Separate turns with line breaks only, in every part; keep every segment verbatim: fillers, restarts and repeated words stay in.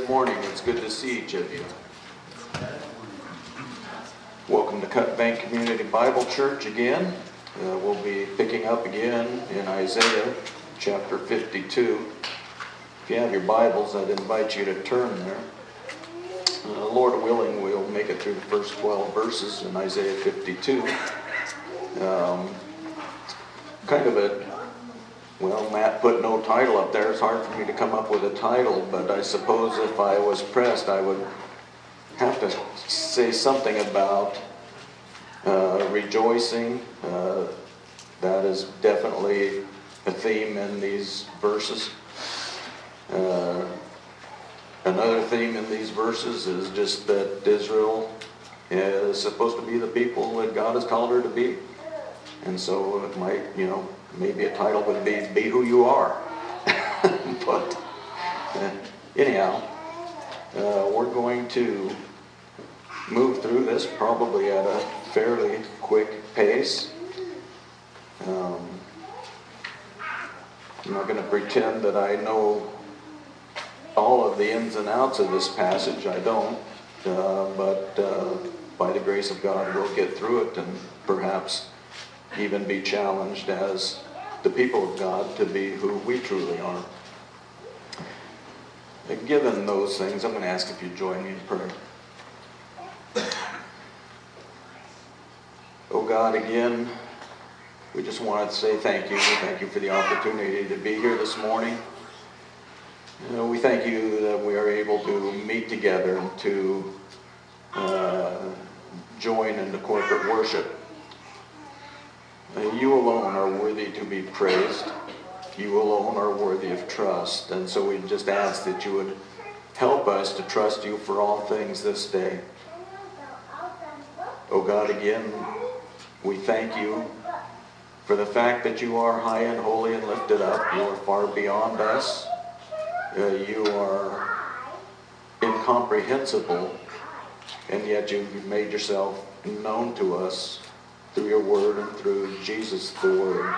Good morning. It's good to see each of you. Welcome to Cut Bank Community Bible Church again. Uh, we'll be picking up again in Isaiah chapter fifty-two. If you have your Bibles, I'd invite you to turn there. Uh, Lord willing, we'll make it through the first twelve verses in Isaiah fifty-two. Um, kind of a Well, Matt put no title up there. It's hard for me to come up with a title, but I suppose if I was pressed, I would have to say something about uh, rejoicing. Uh, that is definitely a theme in these verses. Uh, another theme in these verses is just that Israel is supposed to be the people that God has called her to be. And so it might, you know, maybe a title would be, Be Who You Are. But uh, anyhow, uh, we're going to move through this probably at a fairly quick pace. Um, I'm not going to pretend that I know all of the ins and outs of this passage. I don't. Uh, but uh, by the grace of God, we'll get through it and perhaps even be challenged as the people of God to be who we truly are. And given those things, I'm going to ask if you join me in prayer. Oh God, again, we just want to say thank you. We thank you for the opportunity to be here this morning. You know, we thank you that we are able to meet together and to uh, join in the corporate worship. You alone are worthy to be praised. You alone are worthy of trust. And so we just ask that you would help us to trust you for all things this day. Oh God, again, we thank you for the fact that you are high and holy and lifted up. You are far beyond us. Uh, you are incomprehensible, and yet you've made yourself known to us through your word and through Jesus the Word.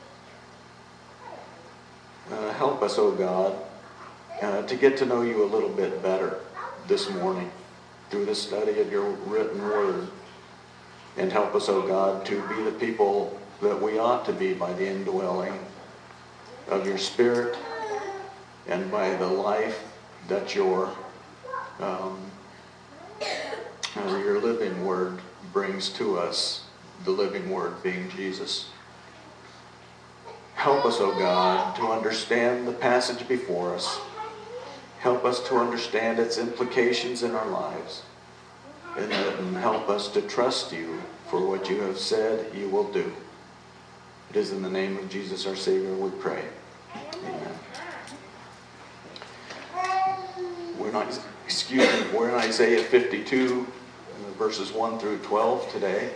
Uh, help us, oh God, uh, to get to know you a little bit better this morning through the study of your written word. And help us, oh God, to be the people that we ought to be by the indwelling of your Spirit and by the life that your, um, uh, your living word brings to us. The living word being Jesus. Help us, oh God, to understand the passage before us. Help us to understand its implications in our lives. And, and help us to trust you for what you have said you will do. It is in the name of Jesus our Savior we pray. Amen. We're not, excuse me, we're in Isaiah fifty-two, verses one through twelve today.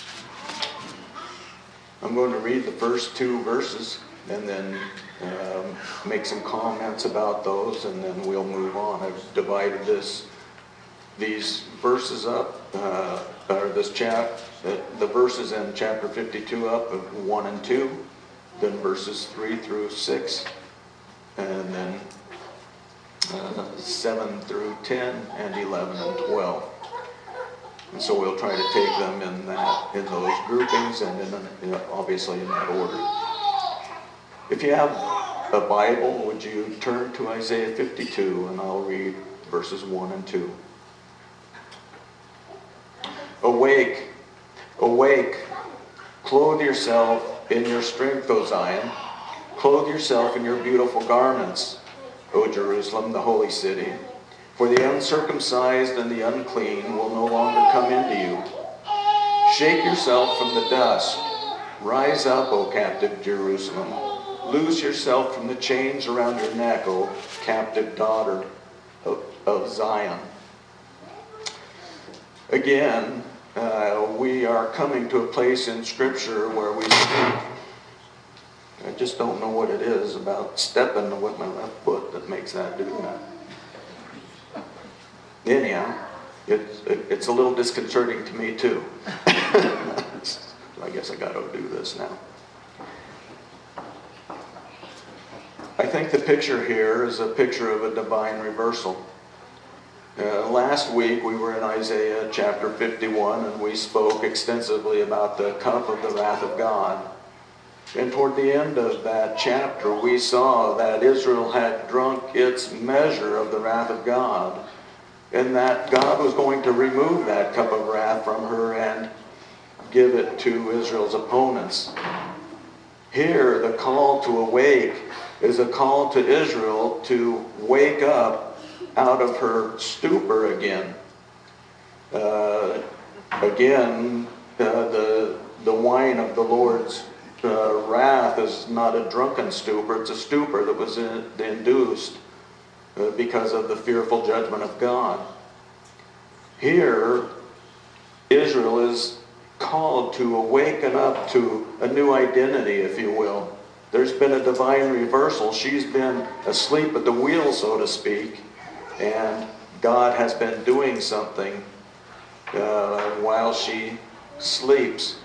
I'm going to read the first two verses and then um, make some comments about those, and then we'll move on. I've divided this these verses up, uh, or this chap, the, the verses in chapter fifty-two up of one and two, then verses three through six, and then uh, seven through ten, and eleven and twelve. And so we'll try to take them in that, in those groupings, and in, you know, obviously in that order. If you have a Bible, would you turn to Isaiah fifty-two, and I'll read verses one and two. Awake, awake, clothe yourself in your strength, O Zion. Clothe yourself in your beautiful garments, O Jerusalem, the holy city. For the uncircumcised and the unclean will no longer come into you. Shake yourself from the dust. Rise up, O captive Jerusalem. Loose yourself from the chains around your neck, O captive daughter of, of Zion. Again, uh, we are coming to a place in Scripture where we I just don't know what it is about stepping with my left foot that makes that do that. Anyhow, it's, it's a little disconcerting to me too. I guess I got to do this now. I think the picture here is a picture of a divine reversal. Uh, last week we were in Isaiah chapter fifty-one, and we spoke extensively about the cup of the wrath of God. And toward the end of that chapter, we saw that Israel had drunk its measure of the wrath of God, and that God was going to remove that cup of wrath from her and give it to Israel's opponents. Here, the call to awake is a call to Israel to wake up out of her stupor again. Uh, again, uh, the, the wine of the Lord's uh, wrath is not a drunken stupor, it's a stupor that was in, induced uh, because of the fearful judgment of God. Here, Israel is called to awaken up to a new identity, if you will. There's been a divine reversal. She's been asleep at the wheel, so to speak, and God has been doing something uh, while she sleeps.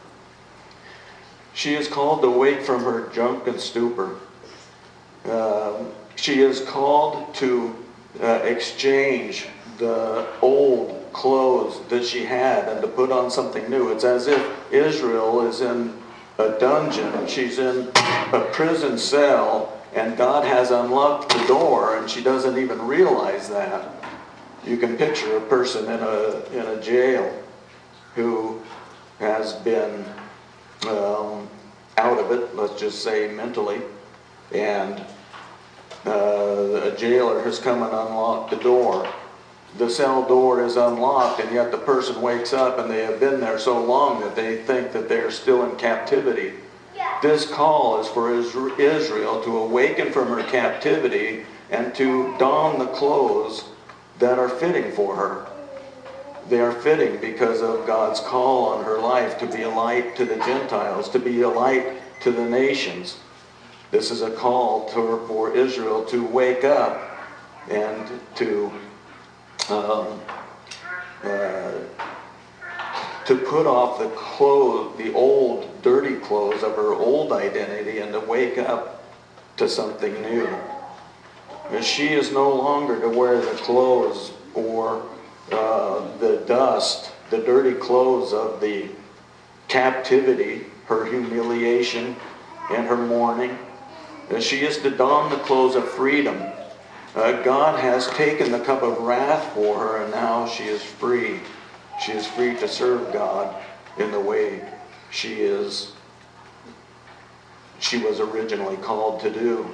She is called to wake from her drunken stupor. Uh, she is called to uh, exchange the old clothes that she had and to put on something new. It's as if Israel is in a dungeon. She's in a prison cell, and God has unlocked the door, and she doesn't even realize that. You can picture a person in a in a jail who has been um, out of it, let's just say mentally, and uh, a jailer has come and unlocked the door. The cell door is unlocked, and yet the person wakes up and they have been there so long that they think that they are still in captivity. This call is for Israel to awaken from her captivity and to don the clothes that are fitting for her. They are fitting because of God's call on her life to be a light to the Gentiles, to be a light to the nations. This is a call to, for Israel to wake up and to um, uh, to put off the clothes, the old, dirty clothes of her old identity, and to wake up to something new. And she is no longer to wear the clothes or uh, the dust, the dirty clothes of the captivity, her humiliation, and her mourning. And she is to don the clothes of freedom. Uh, God has taken the cup of wrath for her, and now she is free. She is free to serve God in the way she is, she was originally called to do.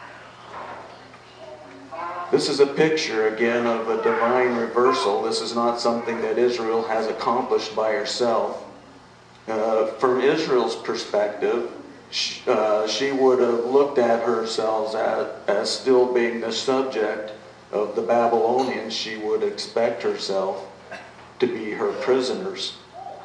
This is a picture, again, of a divine reversal. This is not something that Israel has accomplished by herself. Uh, from Israel's perspective, she, uh, she would have looked at herself as, as still being the subject of the Babylonians. She would expect herself to be her prisoners.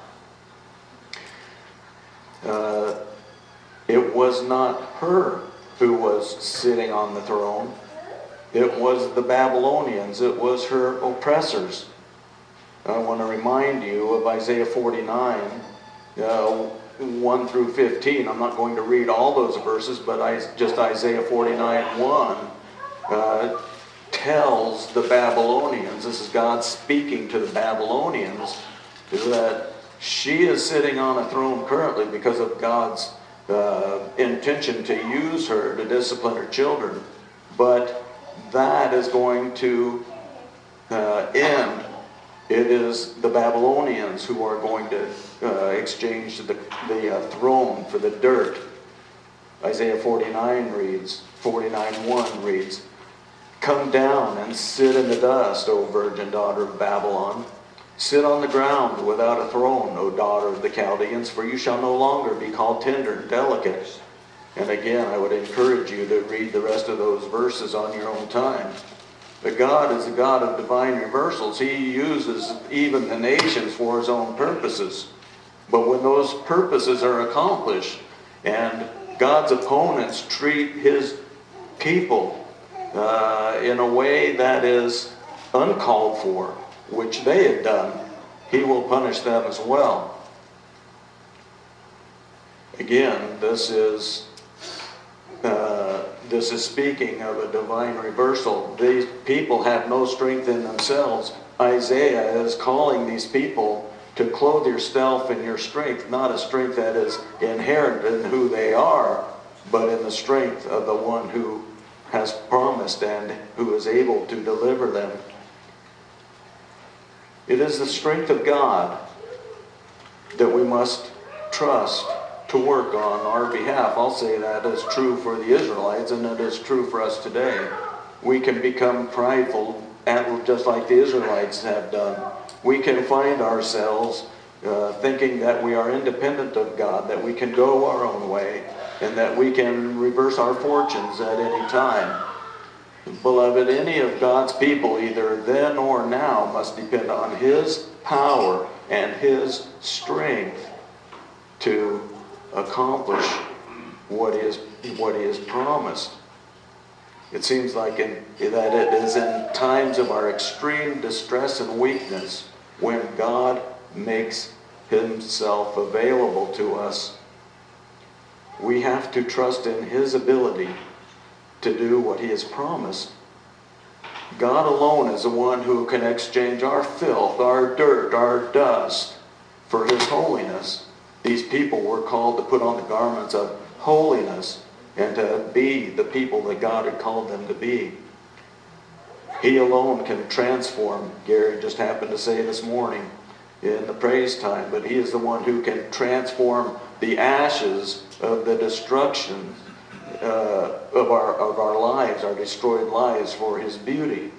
Uh, it was not her who was sitting on the throne. It was the Babylonians. It was her oppressors. I want to remind you of Isaiah forty-nine, uh, one through fifteen. I'm not going to read all those verses, but I, just Isaiah forty-nine, one uh, tells the Babylonians, this is God speaking to the Babylonians, that she is sitting on a throne currently because of God's uh, intention to use her to discipline her children. But that is going to uh, end. It is the Babylonians who are going to uh, exchange the, the uh, throne for the dirt. Isaiah forty-nine reads, forty-nine one reads, "Come down and sit in the dust, O virgin daughter of Babylon. Sit on the ground without a throne, O daughter of the Chaldeans, for you shall no longer be called tender and delicate." And again, I would encourage you to read the rest of those verses on your own time. But God is a God of divine reversals. He uses even the nations for His own purposes. But when those purposes are accomplished and God's opponents treat His people uh, in a way that is uncalled for, which they had done, He will punish them as well. Again, this is uh, this is speaking of a divine reversal. These people have no strength in themselves. Isaiah is calling these people to clothe yourself in your strength, not a strength that is inherent in who they are, but in the strength of the one who has promised and who is able to deliver them. It is the strength of God that we must trust to work on our behalf. I'll say that is true for the Israelites, and it is true for us today. We can become prideful, and just like the Israelites have done. We can find ourselves uh, thinking that we are independent of God, that we can go our own way, and that we can reverse our fortunes at any time. Beloved, any of God's people, either then or now, must depend on His power and His strength to accomplish what He has, what He has promised. It seems like in, that it is in times of our extreme distress and weakness when God makes Himself available to us. We have to trust in His ability to do what He has promised. God alone is the one who can exchange our filth, our dirt, our dust for His holiness. These people were called to put on the garments of holiness and to be the people that God had called them to be. He alone can transform. Gary just happened to say this morning in the praise time, but He is the one who can transform the ashes of the destruction uh, of our of our lives, our destroyed lives, for His beauty.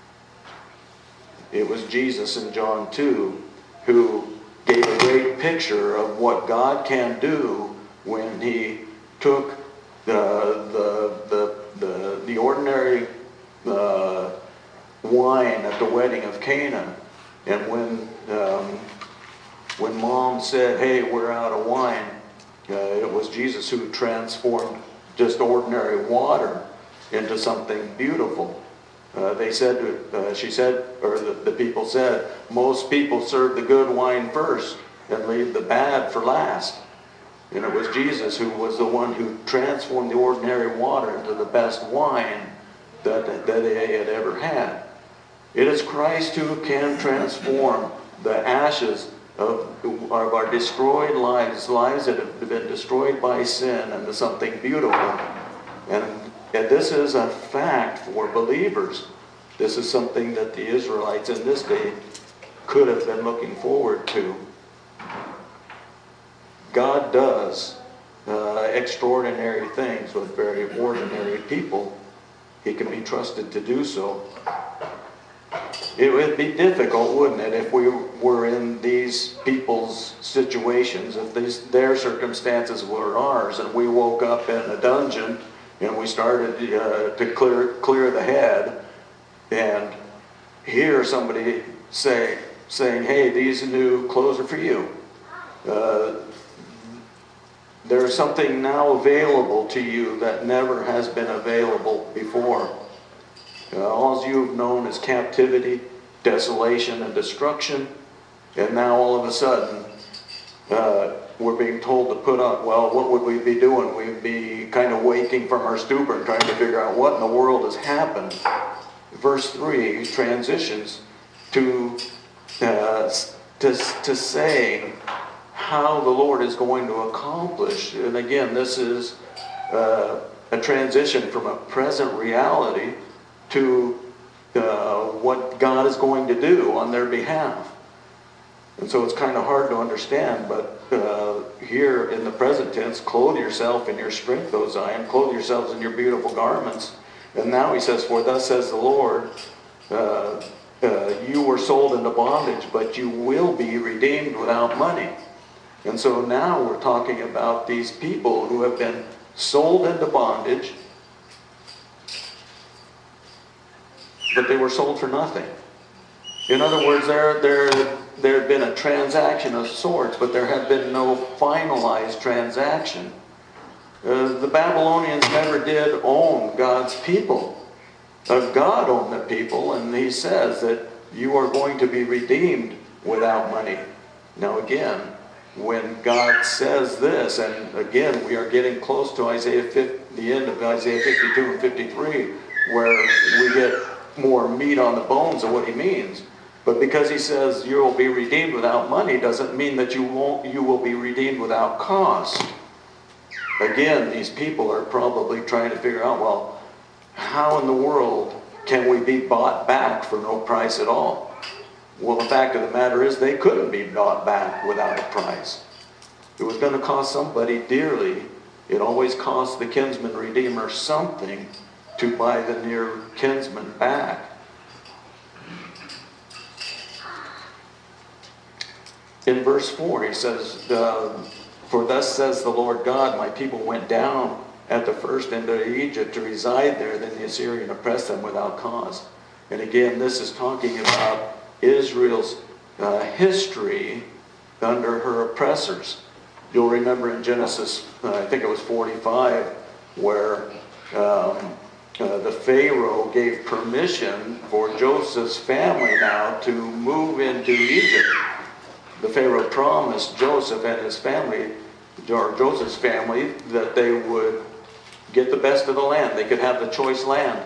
It was Jesus in John two who gave a great picture of what God can do when He took the the the the, the ordinary uh, wine at the wedding of Cana, and when um, when Mom said, "Hey, we're out of wine," uh, it was Jesus who transformed just ordinary water into something beautiful. Uh, they said, uh, she said, or the, the people said, most people serve the good wine first and leave the bad for last. And it was Jesus who was the one who transformed the ordinary water into the best wine that, that they had ever had. It is Christ who can transform the ashes of, of our destroyed lives, lives that have been destroyed by sin, into something beautiful. And, and this is a fact for believers. This is something that the Israelites in this day could have been looking forward to. God does uh, extraordinary things with very ordinary people. He can be trusted to do so. It would be difficult, wouldn't it, if we were in these people's situations, if these, their circumstances were ours, and we woke up in a dungeon and we started uh, to clear clear the head, and hear somebody say, saying, "Hey, these new clothes are for you. Uh, there's something now available to you that never has been available before. Uh, all you've known is captivity, desolation, and destruction. And now all of a sudden, uh, we're being told to put up, well, what would we be doing? We'd be kind of waking from our stupor and trying to figure out what in the world has happened." Verse three transitions to, uh, to, to say how the Lord is going to accomplish. And again, this is uh, a transition from a present reality to uh, what God is going to do on their behalf. And so it's kind of hard to understand, but uh, here in the present tense, clothe yourself in your strength, O Zion, clothe yourselves in your beautiful garments. And now he says, "For thus says the Lord, uh, uh, you were sold into bondage, but you will be redeemed without money." And so now we're talking about these people who have been sold into bondage, but they were sold for nothing. In other words, there, there, there had been a transaction of sorts, but there had been no finalized transaction. Uh, the Babylonians never did own God's people. Uh, God owned the people, and He says that you are going to be redeemed without money. Now again, when God says this, and again we are getting close to Isaiah the end of Isaiah fifty-two and fifty-three, where we get more meat on the bones of what he means. But because he says you will be redeemed without money doesn't mean that you won't, you will be redeemed without cost. Again, these people are probably trying to figure out, well, how in the world can we be bought back for no price at all? Well, the fact of the matter is they couldn't be bought back without a price. It was going to cost somebody dearly. It always cost the kinsman redeemer something to buy the near kinsman back. In verse four, he says, uh, "For thus says the Lord God, my people went down at the first into Egypt to reside there, then the Assyrian oppressed them without cause." And again, this is talking about Israel's uh, history under her oppressors. You'll remember in Genesis, uh, I think it was forty-five, where um, uh, the Pharaoh gave permission for Joseph's family now to move into Egypt. The Pharaoh promised Joseph and his family, or Joseph's family, that they would get the best of the land. They could have the choice land.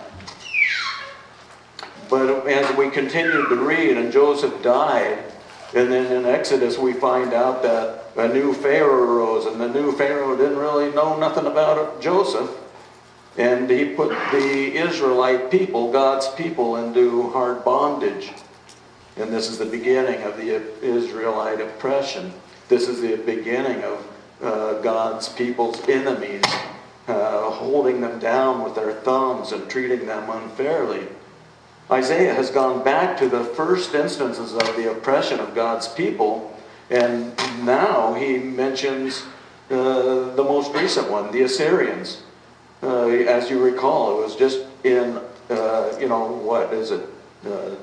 But as we continued to read, and Joseph died, and then in Exodus we find out that a new Pharaoh arose, and the new Pharaoh didn't really know nothing about Joseph, and he put the Israelite people, God's people, into hard bondage. And this is the beginning of the Israelite oppression. This is the beginning of uh, God's people's enemies, uh, holding them down with their thumbs and treating them unfairly. Isaiah has gone back to the first instances of the oppression of God's people, and now he mentions uh, the most recent one, the Assyrians. Uh, as you recall, it was just in, uh, you know, what is it, uh,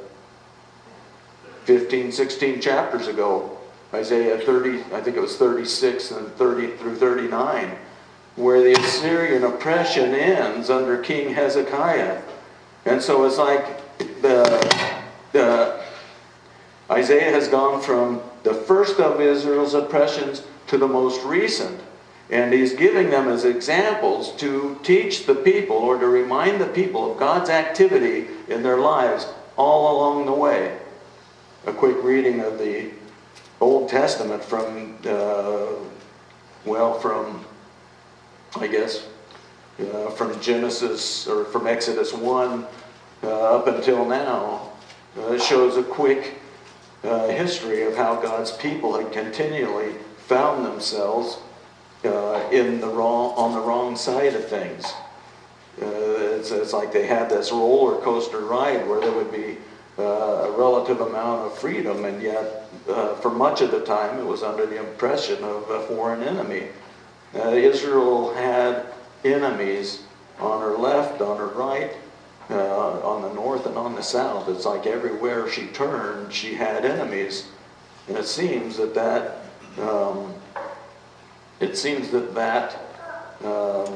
fifteen, sixteen chapters ago, Isaiah thirty, I think it was thirty-six and thirty through thirty-nine, where the Assyrian oppression ends under King Hezekiah. And so it's like the, the Isaiah has gone from the first of Israel's oppressions to the most recent. And he's giving them as examples to teach the people, or to remind the people of God's activity in their lives all along the way. A quick reading of the Old Testament from, uh, well, from, I guess, uh, from Genesis, or from Exodus one uh, up until now, uh, shows a quick uh, history of how God's people had continually found themselves uh, in the wrong, on the wrong side of things. Uh, it's, it's like they had this roller coaster ride where there would be Uh, a relative amount of freedom, and yet uh, for much of the time it was under the oppression of a foreign enemy. Uh, Israel had enemies on her left, on her right, uh, on the north and on the south. It's like everywhere she turned, she had enemies. And it seems that that, um, it seems that that um,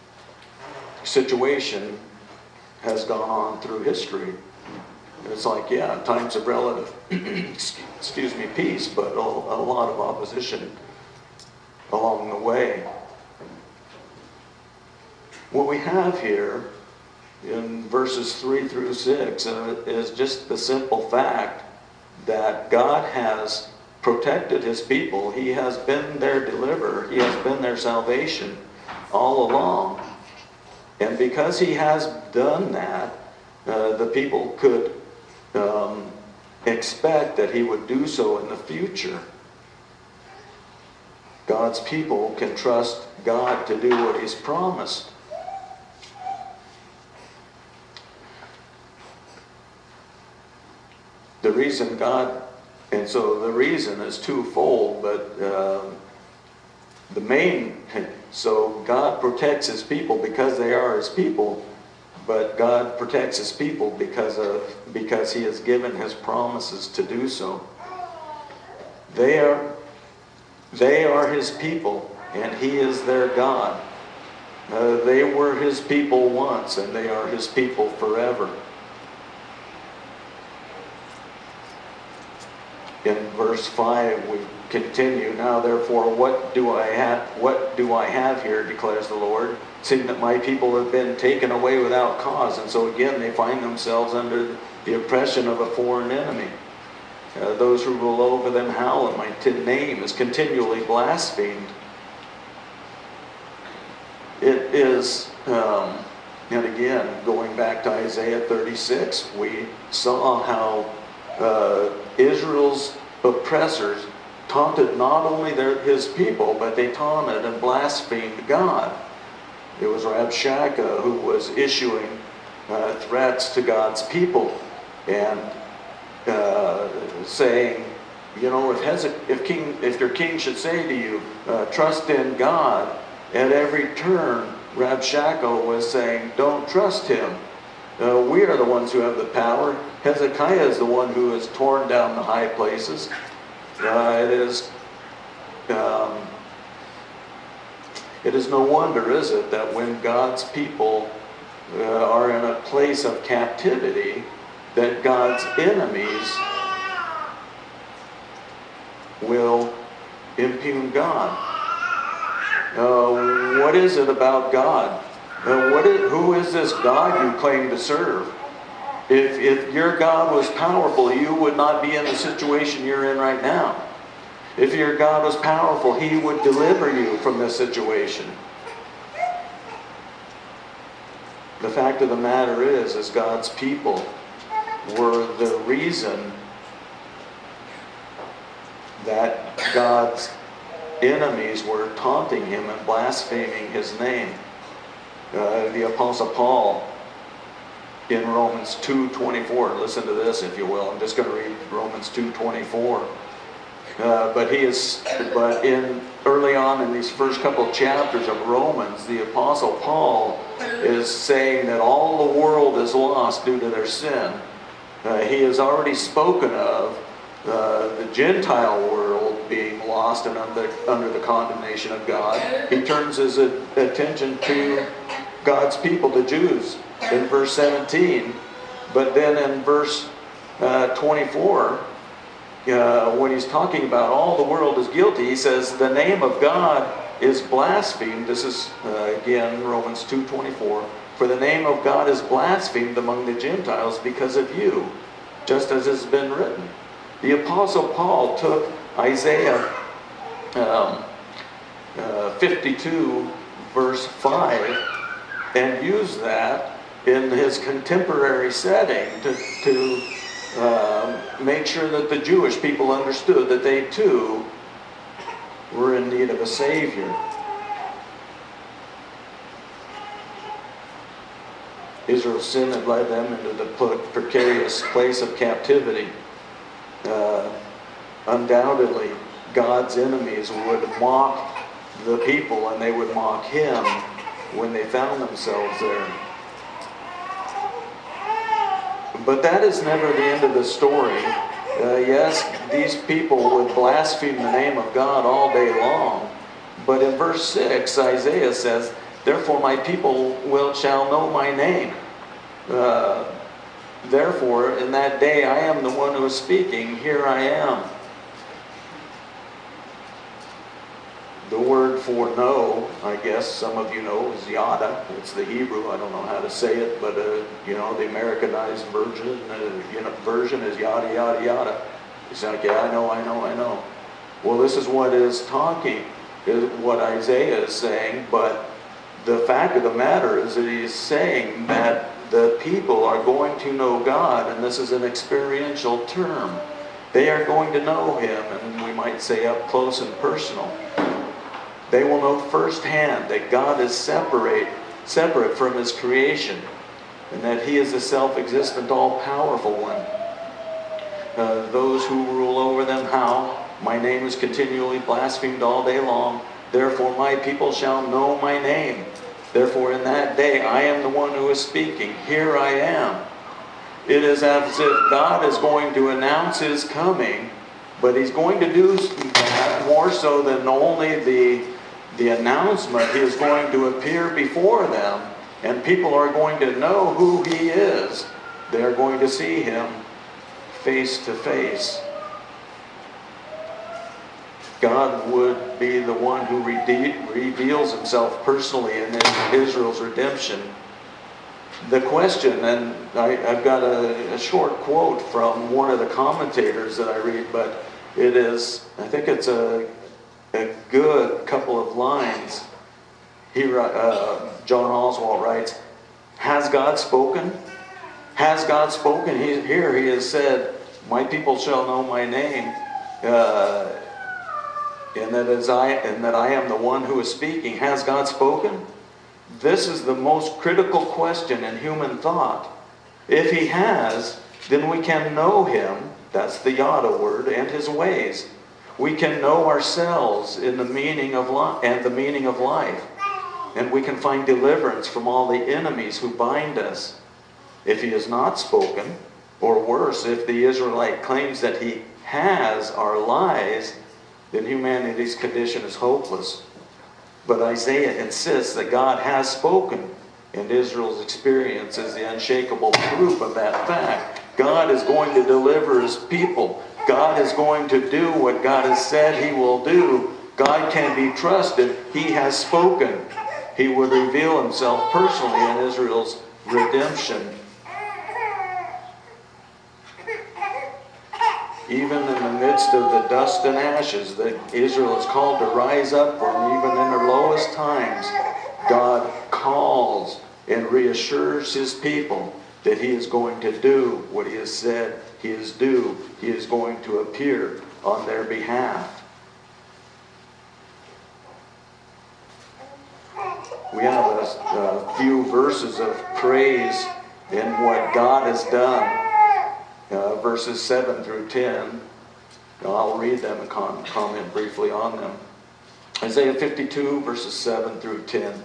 situation has gone on through history. It's like, yeah, times of relative, excuse me, peace, but a, a lot of opposition along the way. What we have here in verses three through six uh, is just the simple fact that God has protected his people. He has been their deliverer. He has been their salvation all along. And because he has done that, uh, the people could Um, expect that he would do so in the future. God's people can trust God to do what he's promised. The reason God, and so the reason is twofold, but uh, the main, so God protects his people because they are his people. But God protects his people because of because he has given his promises to do so. They are they are his people, and he is their God. Uh, they were his people once, and they are his people forever. in verse five, we continue, now therefore what do I have what do I have here, declares the Lord, seeing that my people have been taken away without cause. And so again they find themselves under the oppression of a foreign enemy. Uh, those who rule over them howl, and my name is continually blasphemed. It is, um, and again, going back to Isaiah thirty-six, we saw how uh, Israel's oppressors taunted not only their, his people, but they taunted and blasphemed God. It was Rabshakeh who was issuing uh, threats to God's people and uh, saying, you know, if, Hezek- if king, if your king should say to you, uh, trust in God, at every turn, Rabshakeh was saying, don't trust him. Uh, we are the ones who have the power. Hezekiah is the one who has torn down the high places. Uh, it is um, it is no wonder, is it, that when God's people uh, are in a place of captivity, that God's enemies will impugn God. Uh, what is it about God? Uh, what is, who is this God you claim to serve? If, if your God was powerful, you would not be in the situation you're in right now. If your God was powerful, He would deliver you from this situation. The fact of the matter is, is God's people were the reason that God's enemies were taunting Him and blaspheming His name. Uh, the Apostle Paul in Romans two twenty-four, listen to this if you will. I'm just going to read Romans two twenty-four. Uh, but he is, but in early on in these first couple of chapters of Romans, the Apostle Paul is saying that all the world is lost due to their sin. Uh, he has already spoken of uh, the Gentile world being lost and under, under the condemnation of God. He turns his attention to God's people, the Jews, in verse seventeen. But then in verse uh, twenty-four, uh, when he's talking about all the world is guilty, he says the name of God is blasphemed. This is uh, again Romans two twenty-four. For the name of God is blasphemed among the Gentiles because of you, just as has been written. The Apostle Paul took Isaiah um, uh, fifty-two verse five and used that in his contemporary setting to, to uh, make sure that the Jewish people understood that they too were in need of a Savior. Israel's sin had led them into the precarious place of captivity. Uh, undoubtedly, God's enemies would mock the people, and they would mock Him when they found themselves there. But that is never the end of the story. Uh, yes, these people would blaspheme the name of God all day long. But in verse six, Isaiah says, therefore my people will shall know my name. Uh, therefore, in that day I am the one who is speaking. Here I am. The word for know, I guess some of you know, is yada. It's the Hebrew. I don't know how to say it, but uh, you know, the Americanized version, uh, you know, version is yada yada yada. It's like, yeah, I know, I know, I know. Well, this is what is talking, is what Isaiah is saying. But the fact of the matter is that he is saying that the people are going to know God, and this is an experiential term. They are going to know Him, and we might say up close and personal. They will know firsthand that God is separate, separate from His creation, and that He is the self-existent, all-powerful one. Uh, those who rule over them howl, my name is continually blasphemed all day long. Therefore my people shall know my name. Therefore in that day I am the one who is speaking. Here I am. It is as if God is going to announce His coming, but He's going to do that more so than only the The announcement. He is going to appear before them, and people are going to know who He is. They are going to see Him face to face. God would be the one who rede- reveals himself personally in Israel's redemption. The question, and I, I've got a, a short quote from one of the commentators that I read, but it is, I think it's a, a good couple of lines. He, uh, John Oswalt writes, "Has God spoken? Has God spoken?" He, here he has said, "My people shall know my name, uh, and that as I and that I am the one who is speaking." Has God spoken? This is the most critical question in human thought. If he has, then we can know him, that's the yada word, and his ways. We can know ourselves in the meaning of life and the meaning of life. And we can find deliverance from all the enemies who bind us. If he has not spoken, or worse, if the Israelite claims that he has our lies, then humanity's condition is hopeless. But Isaiah insists that God has spoken, and Israel's experience is the unshakable proof of that fact. God is going to deliver his people. God is going to do what God has said he will do. God can be trusted. He has spoken. He would reveal himself personally in Israel's redemption. Even in the midst of the dust and ashes that Israel is called to rise up from, even in their lowest times, God calls and reassures his people that he is going to do what he has said he is due. He is going to appear on their behalf. We have a, a few verses of praise in what God has done. Uh, verses seven through ten. Now, I'll read them and com- comment briefly on them. Isaiah fifty-two, verses seven through ten.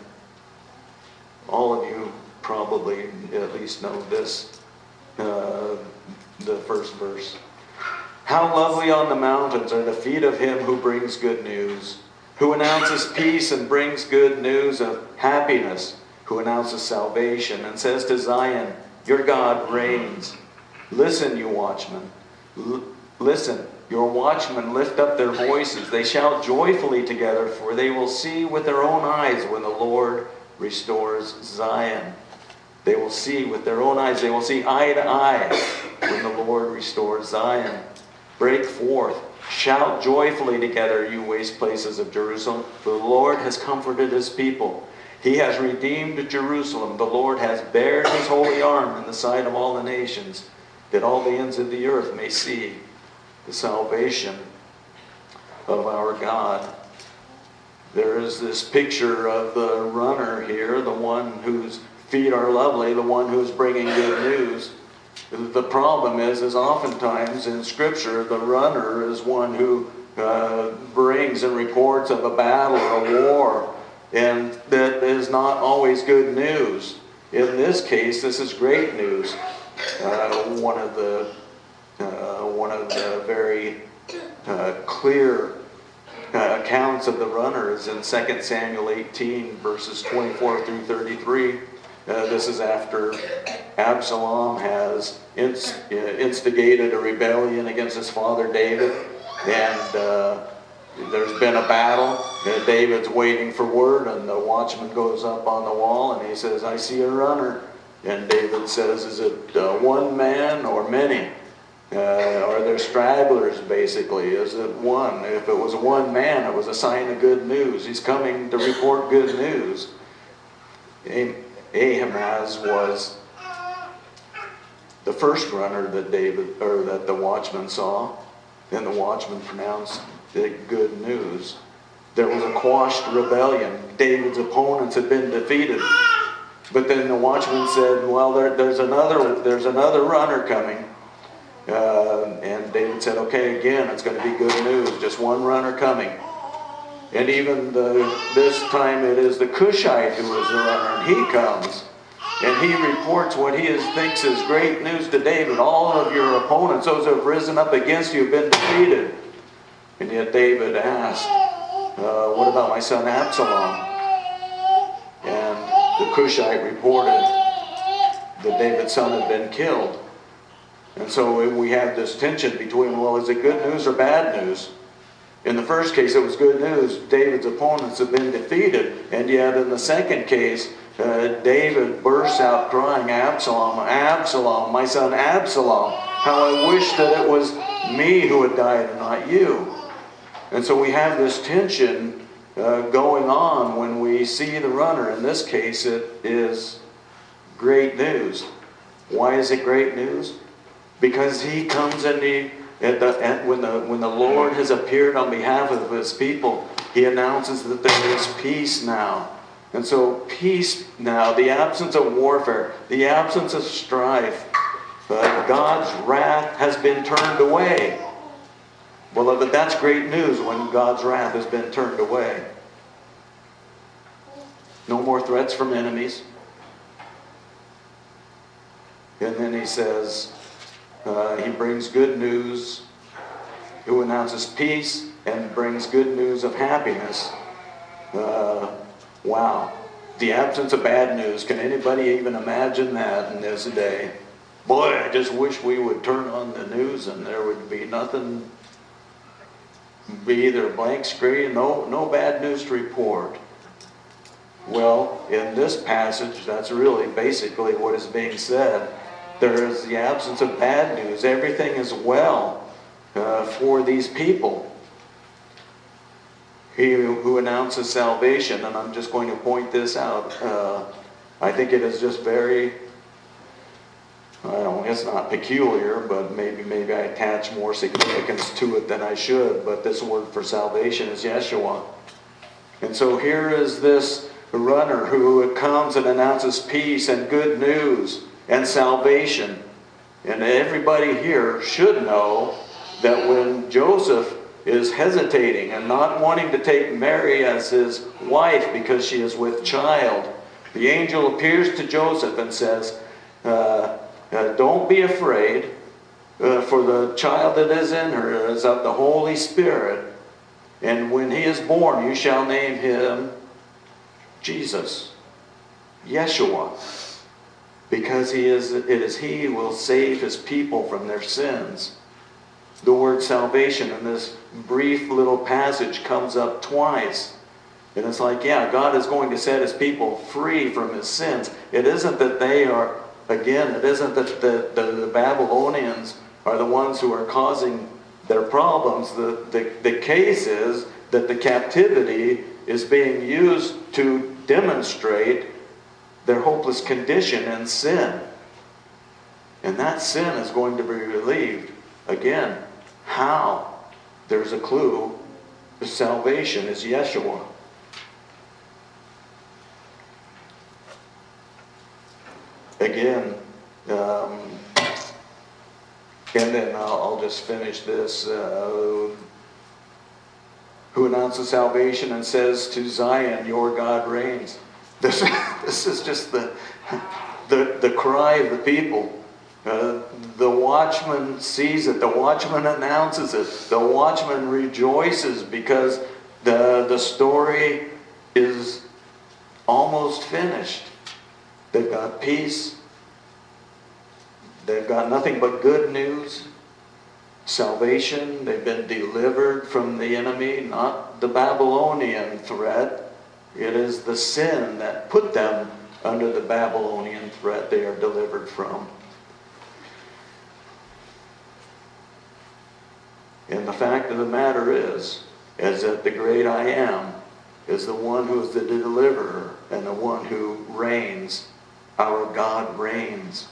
All of you probably at least know this, uh, the first verse. "How lovely on the mountains are the feet of him who brings good news, who announces peace and brings good news of happiness, who announces salvation and says to Zion, your God reigns. Listen, you watchmen. L- listen, your watchmen lift up their voices. They shout joyfully together, for they will see with their own eyes when the Lord restores Zion." They will see with their own eyes. They will see eye to eye when the Lord restores Zion. "Break forth. Shout joyfully together, you waste places of Jerusalem. For the Lord has comforted his people. He has redeemed Jerusalem. The Lord has bared his holy arm in the sight of all the nations, that all the ends of the earth may see the salvation of our God." There is this picture of the runner here, the one whose feet are lovely, the one who's bringing good news. The problem is, is oftentimes in Scripture, the runner is one who uh, brings and reports of a battle or a war, and that is not always good news. In this case, this is great news. Uh, one of the uh, one of the very uh, clear uh, accounts of the runner is in Second Samuel eighteen, verses twenty-four through thirty-three. Uh, this is after Absalom has inst- uh, instigated a rebellion against his father David, and uh, there's been a battle. Uh, David's waiting for word, and the watchman goes up on the wall and he says, "I see a runner." And David says, "Is it uh, one man or many? Uh, are there stragglers, basically? Is it one? If it was one man, it was a sign of good news. He's coming to report good news." Ahimaaz was the first runner that David or that the watchman saw. Then the watchman pronounced it good news. There was a quashed rebellion. David's opponents had been defeated. But then the watchman said, "Well, there, there's another there's another runner coming." Uh, and David said, "Okay, again, it's going to be good news. Just one runner coming." And even the, this time it is the Cushite who is the runner, and he comes. And he reports what he is, thinks is great news to David. "All of your opponents, those who have risen up against you, have been defeated." And yet David asked, uh, "What about my son Absalom?" And the Cushite reported that David's son had been killed. And so we have this tension between, well, is it good news or bad news? In the first case, it was good news. David's opponents have been defeated. And yet in the second case, uh, David bursts out crying, Absalom, Absalom, my son Absalom, how I wish that it was me who had died and not you. And so we have this tension uh, going on when we see the runner. In this case, it is great news. Why is it great news? Because he comes and he, at the, at, when, the, when the Lord has appeared on behalf of his people, he announces that there is peace now. And so peace now, the absence of warfare, the absence of strife, uh, God's wrath has been turned away. Beloved, that's great news when God's wrath has been turned away. No more threats from enemies. And then he says, uh, he brings good news, who announces peace and brings good news of happiness. Uh, wow. The absence of bad news. Can anybody even imagine that in this day? Boy, I just wish we would turn on the news and there would be nothing, be either a blank screen, no, no bad news to report. Well, in this passage, that's really basically what is being said. There is the absence of bad news. Everything is well uh, for these people. He who announces salvation, and I'm just going to point this out, uh, I think it is just very, I don't, it's not peculiar, but maybe maybe I attach more significance to it than I should, but this word for salvation is Yeshua. And so here is this runner who comes and announces peace and good news and salvation. And everybody here should know that when Joseph is hesitating and not wanting to take Mary as his wife because she is with child, the angel appears to Joseph and says, uh, uh, don't be afraid, uh, for the child that is in her is of the Holy Spirit, and when he is born you shall name him Jesus, Yeshua, because he is, it is he who will save his people from their sins. The word salvation in this brief little passage comes up twice. And it's like, yeah, God is going to set his people free from his sins. It isn't that they are, again, it isn't that the, the, the Babylonians are the ones who are causing their problems. The, the, the case is that the captivity is being used to demonstrate their hopeless condition and sin. And that sin is going to be relieved. Again, how? There's a clue. The salvation is Yeshua. Again, um, and then I'll, I'll just finish this. Uh, who announces salvation and says to Zion, your God reigns. This, this is just the, the, the cry of the people. Uh, the watchman sees it. The watchman announces it. The watchman rejoices because the, the story is almost finished. They've got peace. They've got nothing but good news. Salvation. They've been delivered from the enemy, not the Babylonian threat. It is the sin that put them under the Babylonian threat they are delivered from. And the fact of the matter is, is that the great I Am is the one who is the deliverer and the one who reigns. Our God reigns.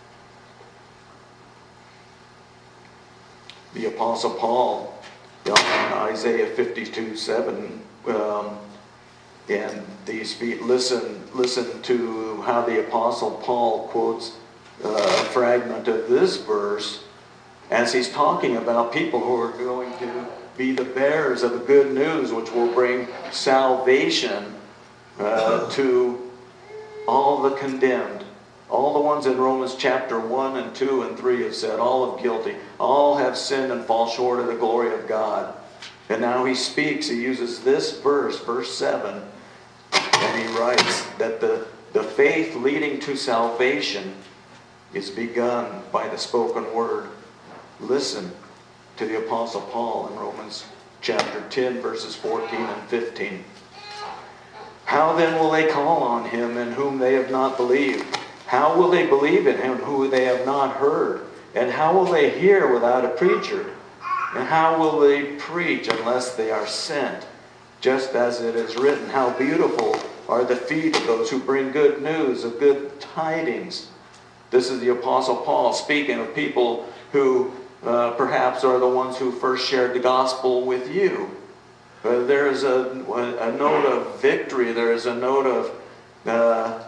The Apostle Paul, in Isaiah fifty-two seven, um, and these feet, listen, listen to how the Apostle Paul quotes a fragment of this verse as he's talking about people who are going to be the bearers of the good news, which will bring salvation uh, to all the condemned. All the ones in Romans chapter one and two and three have said, all have guilty. All have sinned and fall short of the glory of God. And now he speaks, he uses this verse, verse seven, and he writes that the, the faith leading to salvation is begun by the spoken word. Listen to the Apostle Paul in Romans chapter ten, verses fourteen and fifteen. How then will they call on him in whom they have not believed? How will they believe in him who they have not heard? And how will they hear without a preacher? And how will they preach unless they are sent? Just as it is written, how beautiful are the feet of those who bring good news of good tidings. This is the Apostle Paul speaking of people who uh, perhaps are the ones who first shared the gospel with you. Uh, there is a, a note of victory. There is a note of, uh,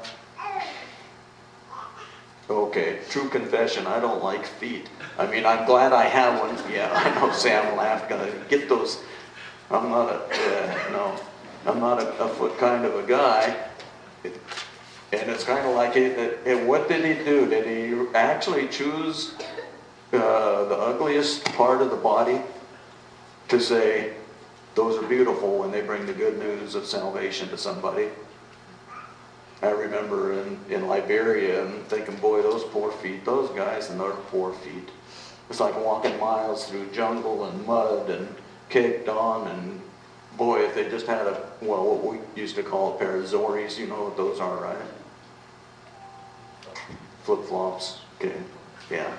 okay, true confession, I don't like feet. I mean, I'm glad I have one. Yeah, I know Sam laughed. Gonna get those. I'm not a, uh, no, I'm not a, a foot kind of a guy. It, and it's kind of like, it, it, what did he do? Did he actually choose uh, the ugliest part of the body to say, those are beautiful when they bring the good news of salvation to somebody? I remember in, in Liberia and thinking, boy, those poor feet, those guys and their poor feet. It's like walking miles through jungle and mud and caked on, and boy, if they just had a, well, what we used to call a pair of Zoris, you know what those are, right? Flip-flops, okay, yeah.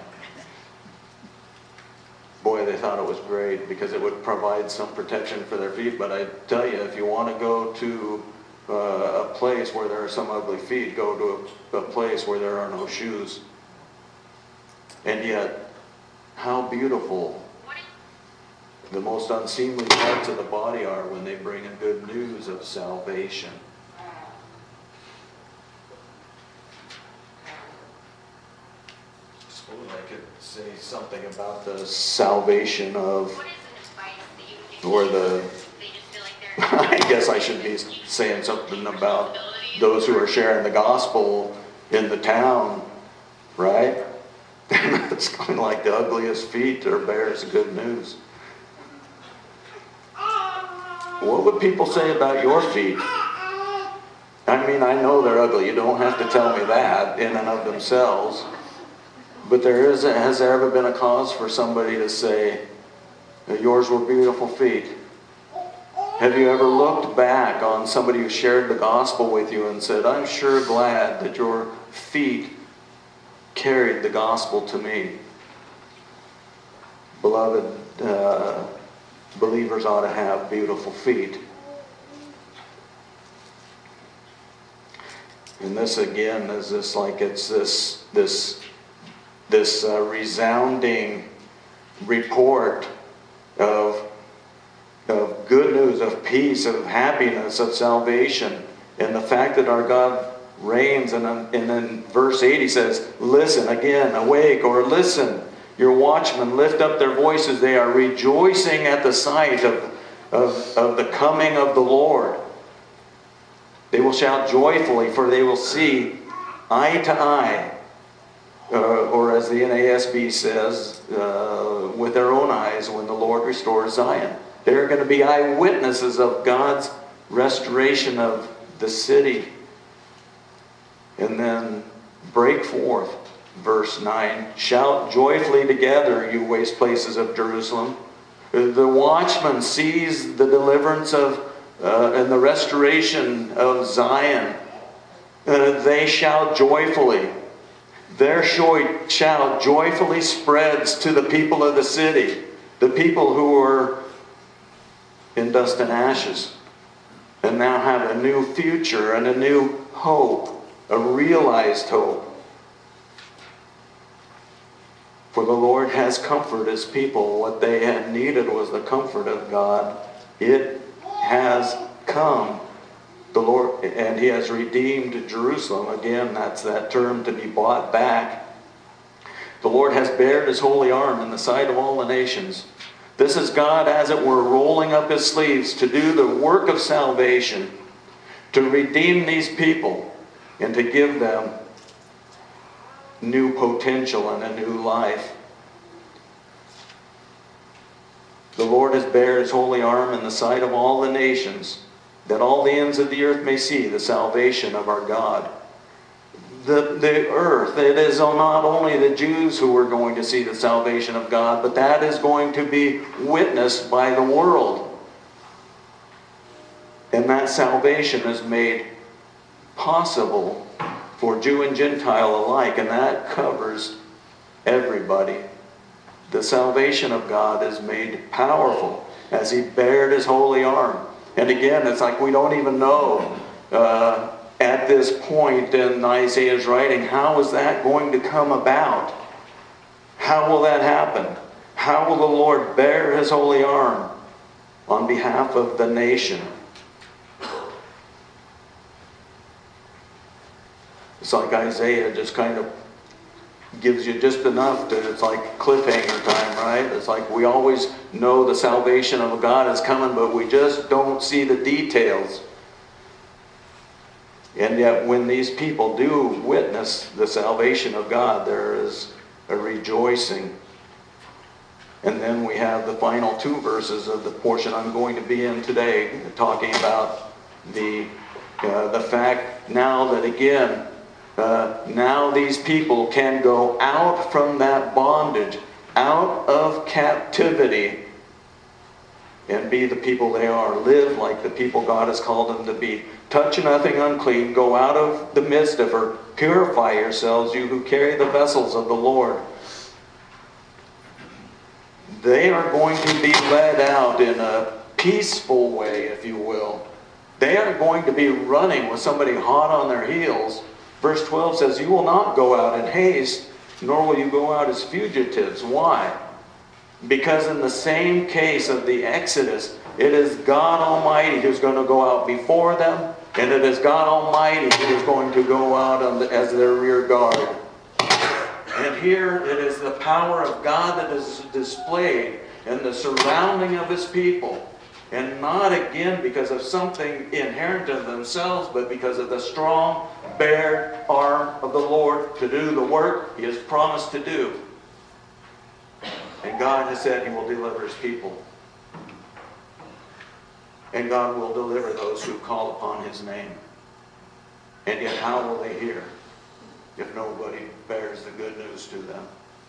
Boy, they thought it was great because it would provide some protection for their feet. But I tell you, if you want to go to uh, a place where there are some ugly feet, go to a, a place where there are no shoes. And yet, how beautiful the most unseemly parts of the body are when they bring in good news of salvation. I could say something about the salvation of, or the, I guess I should be saying something about those who are sharing the gospel in the town, right? It's kind of like the ugliest feet or bears good news. What would people say about your feet? I mean, I know they're ugly. You don't have to tell me that in and of themselves. But there is, has there ever been a cause for somebody to say, yours were beautiful feet? Have you ever looked back on somebody who shared the gospel with you and said, I'm sure glad that your feet carried the gospel to me? Beloved, uh, believers ought to have beautiful feet. And this again is this like it's this this this uh, resounding report of of good news, of peace, of happiness, of salvation, and the fact that our God reigns. And, and then verse eight he says, listen again, awake, or listen, your watchmen lift up their voices. They are rejoicing at the sight of, of, of the coming of the Lord. They will shout joyfully, for they will see eye to eye, uh, or as the N A S B says, uh, with their own eyes when the Lord restores Zion. They're going to be eyewitnesses of God's restoration of the city. And then break forth, verse nine, shout joyfully together, you waste places of Jerusalem. The watchman sees the deliverance of uh, and the restoration of Zion. Uh, they shout joyfully. Their shout joyfully spreads to the people of the city, the people who were in dust and ashes, and now have a new future and a new hope, a realized hope. For the Lord has comforted His people. What they had needed was the comfort of God. It has come. The Lord, and He has redeemed Jerusalem. Again, that's that term, to be bought back. The Lord has bared His holy arm in the sight of all the nations. This is God, as it were, rolling up His sleeves to do the work of salvation, to redeem these people and to give them new potential and a new life. The Lord has bared His holy arm in the sight of all the nations, that all the ends of the earth may see the salvation of our God. the, the earth. It is not only the Jews who are going to see the salvation of God, but that is going to be witnessed by the world. And that salvation is made possible for Jew and Gentile alike, and that covers everybody. The salvation of God is made powerful as He bared His holy arm. And again, it's like we don't even know uh, at this point in Isaiah's writing, how is that going to come about? How will that happen? How will the Lord bear His holy arm on behalf of the nation? It's like Isaiah just kind of gives you just enough to, it's like cliffhanger time, right? It's like we always know the salvation of God is coming, but we just don't see the details. And yet when these people do witness the salvation of God, there is a rejoicing. And then we have the final two verses of the portion I'm going to be in today, talking about the, uh, the fact now that again, Uh, now these people can go out from that bondage, out of captivity, and be the people they are. Live like the people God has called them to be. Touch nothing unclean. Go out of the midst of her. Purify yourselves, you who carry the vessels of the Lord. They are going to be led out in a peaceful way, if you will. They aren't going to be running with somebody hot on their heels. Verse twelve says, you will not go out in haste, nor will you go out as fugitives. Why? Because in the same case of the Exodus, it is God Almighty who's going to go out before them, and it is God Almighty who is going to go out on the, as their rear guard. And here it is the power of God that is displayed in the surrounding of His people. And not again because of something inherent in themselves, but because of the strong, bare arm of the Lord to do the work He has promised to do. And God has said He will deliver His people. And God will deliver those who call upon His name. And yet how will they hear if nobody bears the good news to them?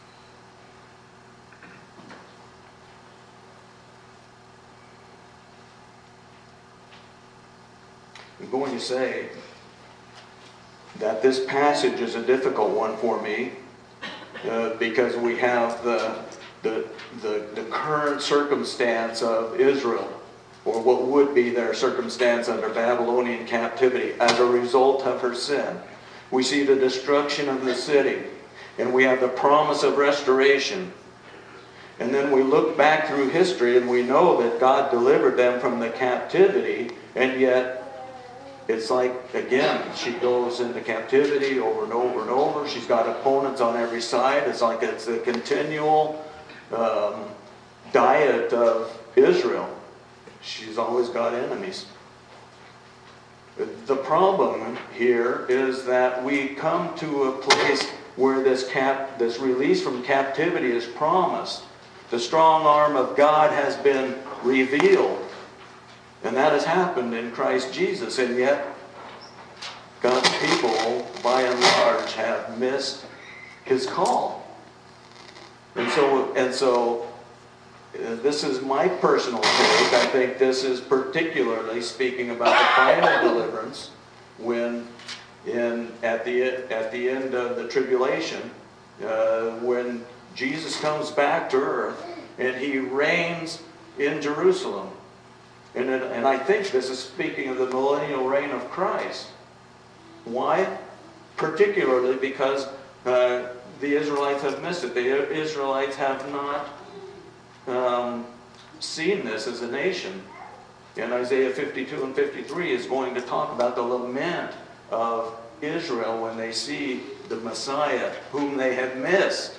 I'm going to say that this passage is a difficult one for me uh, because we have the, the, the, the current circumstance of Israel, or what would be their circumstance under Babylonian captivity as a result of her sin. We see the destruction of the city, and we have the promise of restoration. And then we look back through history and we know that God delivered them from the captivity, and yet it's like, again, she goes into captivity over and over and over. She's got opponents on every side. It's like it's a continual um, diet of Israel. She's always got enemies. The problem here is that we come to a place where this cap, this release from captivity is promised. The strong arm of God has been revealed. And that has happened in Christ Jesus. And yet, God's people, by and large, have missed His call. And so, and so uh, this is my personal take. I think this is particularly speaking about the final deliverance when, in at the at the end of the tribulation, uh, when Jesus comes back to earth and He reigns in Jerusalem. And, it, and I think this is speaking of the millennial reign of Christ. Why? Particularly because uh, the Israelites have missed it. The Israelites have not um, seen this as a nation. And Isaiah fifty-two and fifty-three is going to talk about the lament of Israel when they see the Messiah whom they have missed.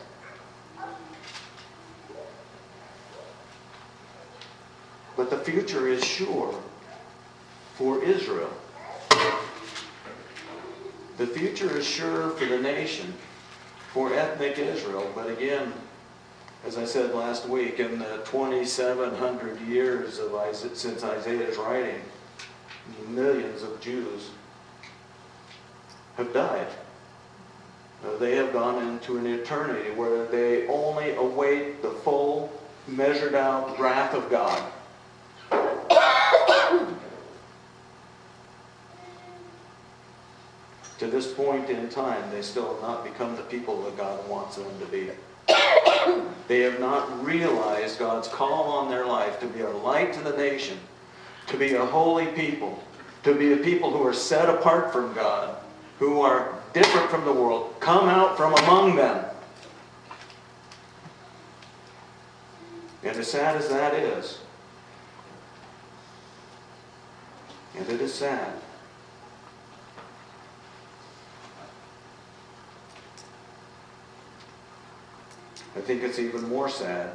But the future is sure for Israel. The future is sure for the nation, for ethnic Israel. But again, as I said last week, in the twenty-seven hundred years of Isaiah, since Isaiah's writing, millions of Jews have died. Uh, they have gone into an eternity where they only await the full, measured out wrath of God. To this point in time, they still have not become the people that God wants them to be. They have not realized God's call on their life to be a light to the nation, to be a holy people, to be a people who are set apart from God, who are different from the world, come out from among them. And as sad as that is, and it is sad, I think it's even more sad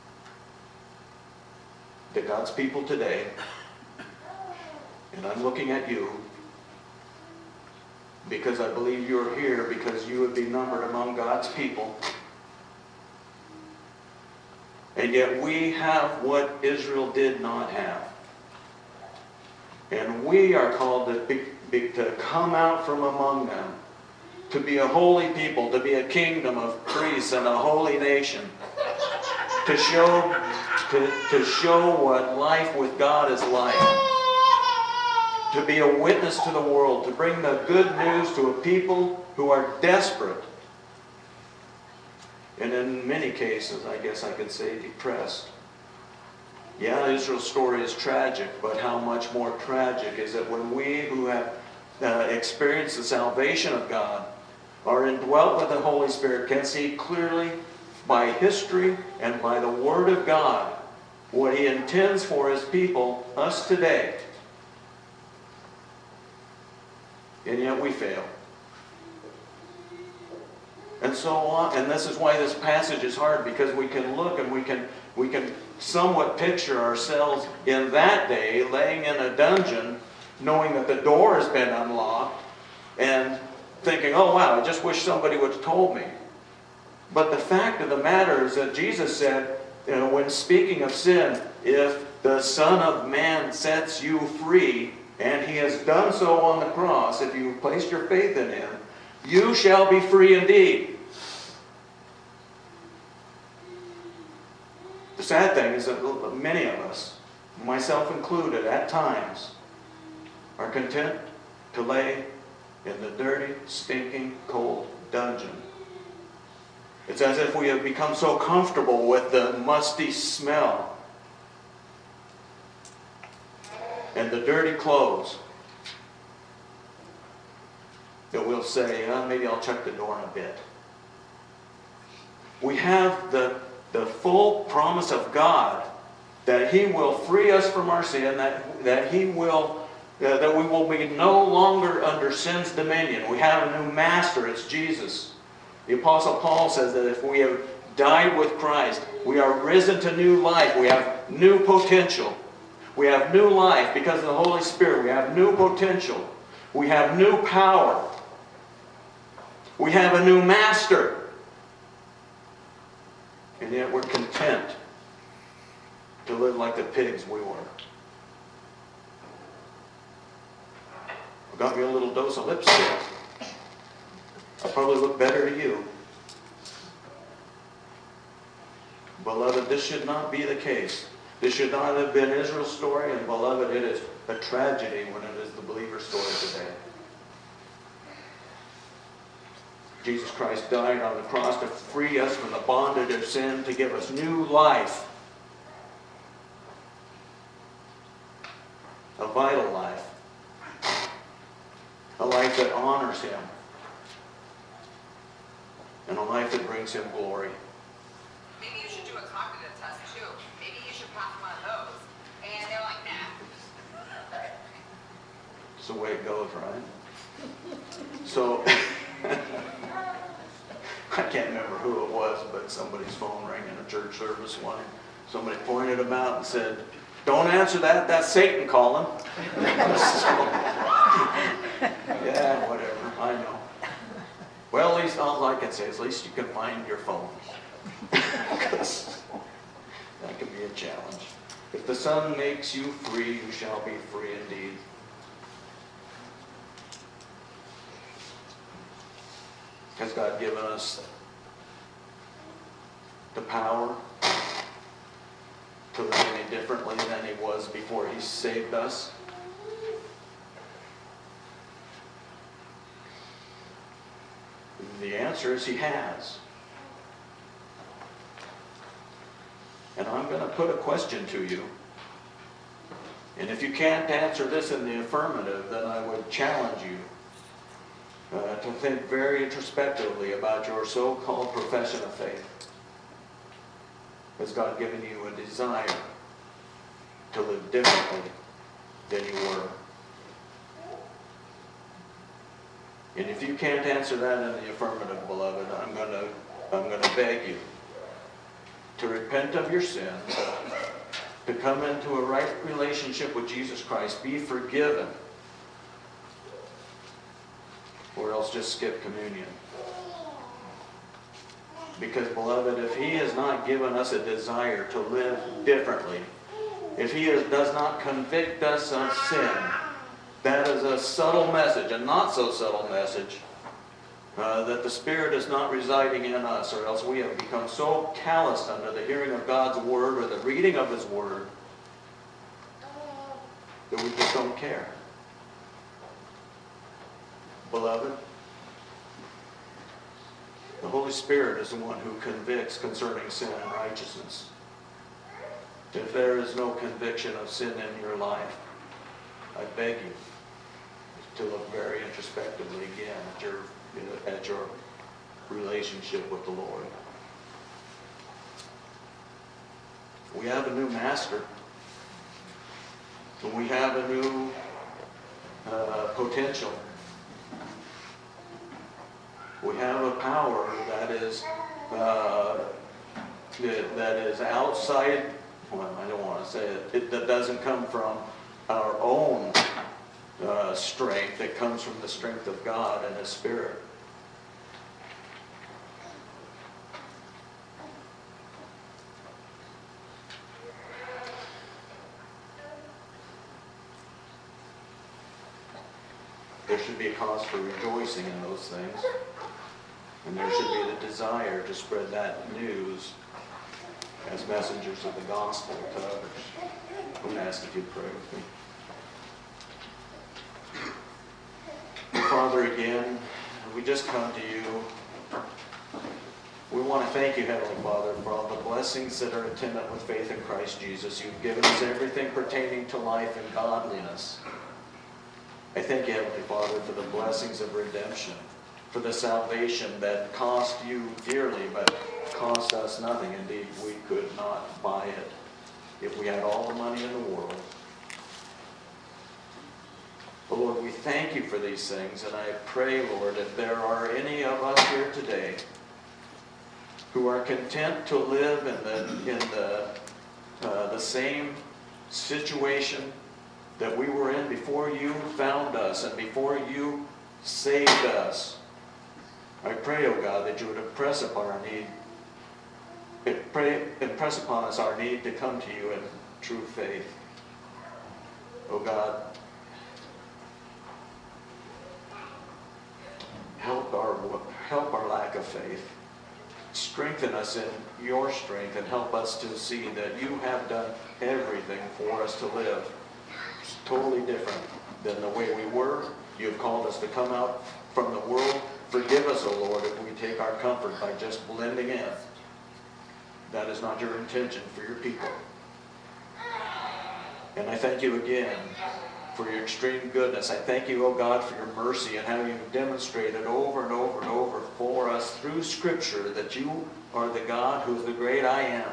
that God's people today, and I'm looking at you because I believe you're here because you would be numbered among God's people, and yet we have what Israel did not have. And we are called to, be, be, to come out from among them, to be a holy people, to be a kingdom of priests and a holy nation, to show, to, to show what life with God is like, to be a witness to the world, to bring the good news to a people who are desperate, and in many cases, I guess I could say, depressed. Yeah, Israel's story is tragic, but how much more tragic is it when we who have uh, experienced the salvation of God, are indwelt with the Holy Spirit, can see clearly by history and by the Word of God what He intends for His people, us today. And yet we fail. And so on, and this is why this passage is hard, because we can look and we can we can somewhat picture ourselves in that day laying in a dungeon, knowing that the door has been unlocked, and thinking, oh wow, I just wish somebody would have told me. But the fact of the matter is that Jesus said, you know, when speaking of sin, if the Son of Man sets you free, and He has done so on the cross, if you placed your faith in Him, you shall be free indeed. The sad thing is that many of us, myself included, at times, are content to lay in the dirty, stinking, cold dungeon. It's as if we have become so comfortable with the musty smell and the dirty clothes that we'll say, oh, maybe I'll check the door in a bit. We have the, the full promise of God that He will free us from our sin, that, that He will, uh, that we will be no longer under sin's dominion. We have a new master, it's Jesus. The Apostle Paul says that if we have died with Christ, we are risen to new life. We have new potential. We have new life because of the Holy Spirit. We have new potential. We have new power. We have a new master. And yet we're content to live like the pigs we were. I got me a little dose of lipstick. I'll probably look better to you. Beloved, this should not be the case. This should not have been Israel's story, and beloved, it is a tragedy when it is the believer's story today. Jesus Christ died on the cross to free us from the bondage of sin, to give us new life. A vital life. A life that honors Him. And a life that brings Him glory.
Maybe you should do a cognitive test too. Maybe you should pass one of those. And they're like, nah.
It's the way it goes, right? So, I can't remember who it was, but somebody's phone rang in a church service one. Somebody pointed him out and said, don't answer that, that's Satan calling. So, yeah, whatever, I know. Well, at least all I can say is at least you can find your phone. Because that can be a challenge. If the Son makes you free, you shall be free indeed. Has God given us the power to live any differently than He was before He saved us? The answer is He has. And I'm going to put a question to you. And if you can't answer this in the affirmative, then I would challenge you uh, to think very introspectively about your so-called profession of faith. Has God given you a desire to live differently than you were? And if you can't answer that in the affirmative, beloved, I'm going to I'm going to beg you to repent of your sins, to come into a right relationship with Jesus Christ, be forgiven, or else just skip communion. Because, beloved, if He has not given us a desire to live differently, if He is, does not convict us of sin, that is a subtle message, a not so subtle message, uh, that the Spirit is not residing in us, or else we have become so calloused under the hearing of God's Word or the reading of His Word that we just don't care. Beloved, the Holy Spirit is the one who convicts concerning sin and righteousness. If there is no conviction of sin in your life, I beg you to look very introspectively again at your, at your relationship with the Lord. We have a new master. We have a new uh, potential. We have a power that is uh, that, that is outside. Well, I don't want to say it. It that doesn't come from our own uh, strength. It comes from the strength of God and His Spirit. There should be a cause for rejoicing in those things. And there should be the desire to spread that news as messengers of the gospel to others. I'm going to ask if you pray with me. Father, again, we just come to you. We want to thank you, Heavenly Father, for all the blessings that are attendant with faith in Christ Jesus. You've given us everything pertaining to life and godliness. I thank you, Heavenly Father, for the blessings of redemption, for the salvation that cost you dearly, but cost us nothing. Indeed, we could not buy it if we had all the money in the world. But Lord, we thank you for these things, and I pray, Lord, if there are any of us here today who are content to live in the in the uh, the same situation that we were in before you found us and before you saved us, I pray, O God, that you would impress upon our need, pray, impress upon us our need to come to you in true faith. O God, help our help our lack of faith. Strengthen us in your strength and help us to see that you have done everything for us to live. It's totally different than the way we were. You have called us to come out from the world. Forgive us, O Lord, if we take our comfort by just blending in. That is not your intention for your people. And I thank you again for your extreme goodness. I thank you, O God, for your mercy and how you've demonstrated over and over and over for us through Scripture that you are the God who is the great I am.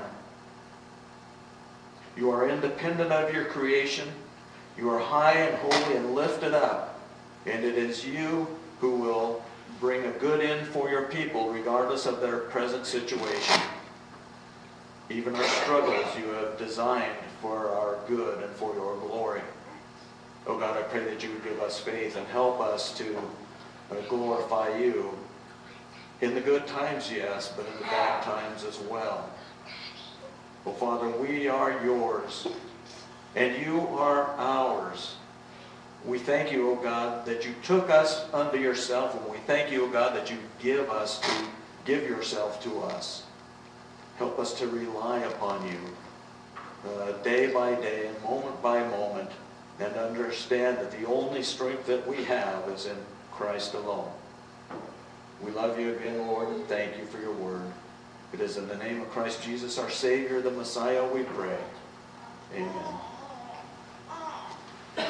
You are independent of your creation. You are high and holy and lifted up. And it is you who will bring a good end for your people regardless of their present situation. Even our struggles you have designed for our good and for your glory. Oh God, I pray that you would give us faith and help us to uh, glorify you in the good times, yes, but in the bad times as well. Oh Father, we are yours and you are ours. We thank you, O God, that you took us unto yourself, and we thank you, O God, that you give us to give yourself to us. Help us to rely upon you uh, day by day and moment by moment, and understand that the only strength that we have is in Christ alone. We love you again, Lord, and thank you for your word. It is in the name of Christ Jesus, our Savior, the Messiah, we pray. Amen.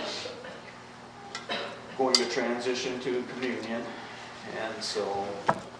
Going to transition to communion, and so